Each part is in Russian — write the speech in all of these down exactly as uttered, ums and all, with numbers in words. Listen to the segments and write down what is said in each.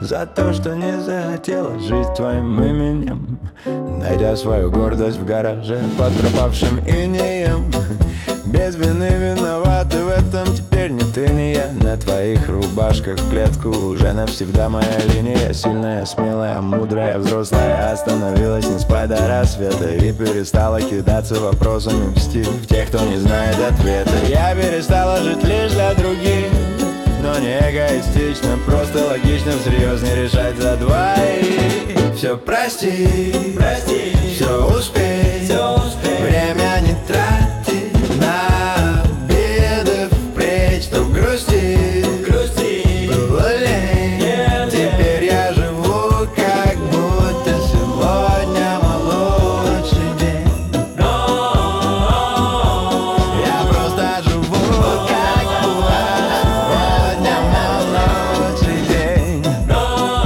за то, что не захотела жить твоим именем, найдя свою гордость в гараже под пропавшим инеем. Без вины виноваты в этом теперь ни ты, ни я. На твоих рубашках в клетку уже навсегда моя линия. Сильная, смелая, мудрая, взрослая остановилась не спать до рассвета и перестала кидаться вопросами в стиль в тех, кто не знает ответа. Я перестала жить лишь для других, но не эгоистично, просто логично всерьез не решать за двоих. Все прости, прости, все успей, все успей. Время не трати на обиды впредь, чтоб грусти, грусти было лень. Yeah, теперь yeah. Я живу, как будто сегодня мой лучший день. No, я просто живу, как будто сегодня мой лучший день. No,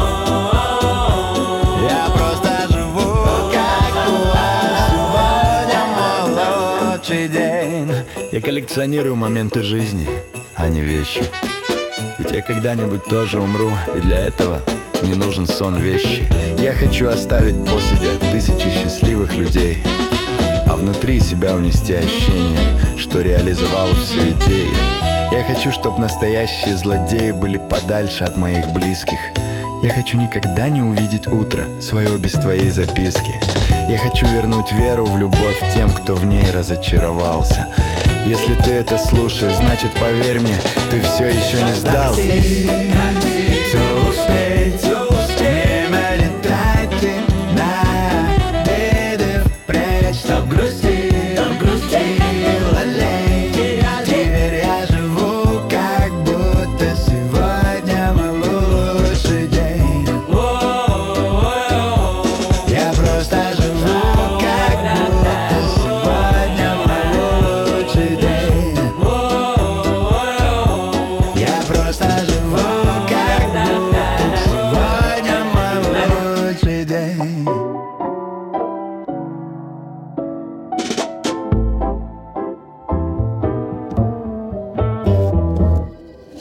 я просто живу, как будто сегодня мой лучший день. Я коллекционирую моменты жизни, а не вещи. Ведь я когда-нибудь тоже умру, и для этого не нужен сон вещи. Я хочу оставить после себя тысячи счастливых людей, а внутри себя унести ощущение, что реализовал всю идею. Я хочу, чтоб настоящие злодеи были подальше от моих близких. Я хочу никогда не увидеть утро свое без твоей записки. Я хочу вернуть веру в любовь тем, кто в ней разочаровался. Если ты это слушаешь, значит, поверь мне, ты все еще не сдался.